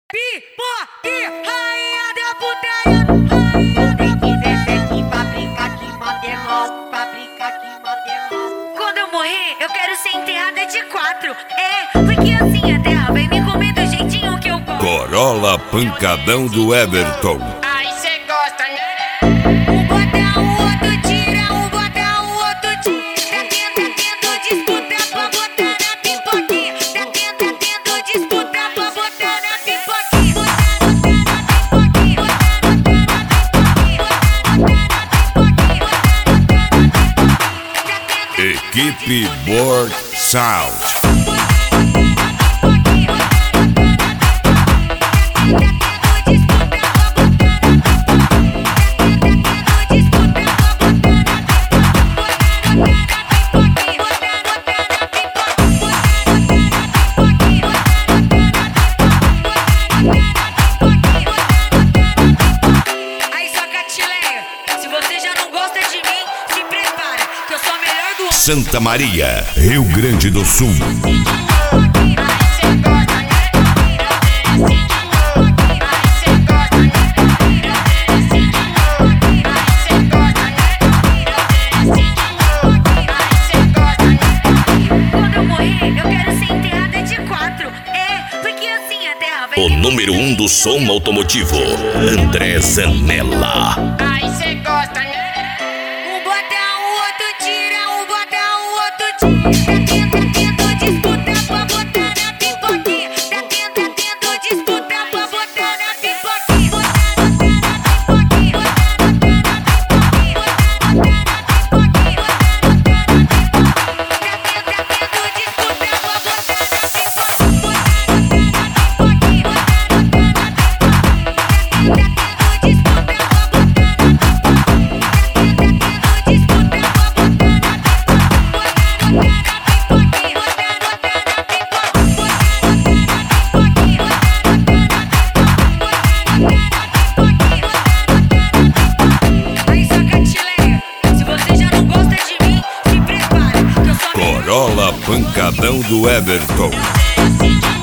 Pipoque, rainha da putaria, Tem que descer aqui pra brincar que modelão, pra brincar que modelão. Quando eu morrer, eu quero ser enterrada de 4. Porque assim a terra vai me comer do jeitinho que eu gosto. Corolla Pancadão do Everton. Aí cê gosta, né? Um bota, o outro tira, um bota, o outro tira. Tá tendo disputa pra botar na pipoquinha. Tá tendo disputa pra botar na pipoquinha. Equipe Borg Sound. Aí, sua catileia, se você já não gosta de mim, se prepara, que eu sou a melhor do mundo. Santa Maria, Rio Grande do Sul. Aí cê gosta, né? Aí cê gosta, né? Aí cê gosta, né? Aí cê gosta, né? Quando eu morrer, eu quero ser enterrada de 4. Porque assim a terra vai O me número 1 do som automotivo, André Zanella. Aí cê gosta, né? Um bota, o outro tira, um bota, o outro tira. Tá tendo disputa pra botar na pipoquinha. Tá tendo disputa pra botar na pipoquinha. Aí, sua catileia, se você já não gosta de mim, se prepara, que eu sou a melhor. Corolla Pancadão do Everton. Desce,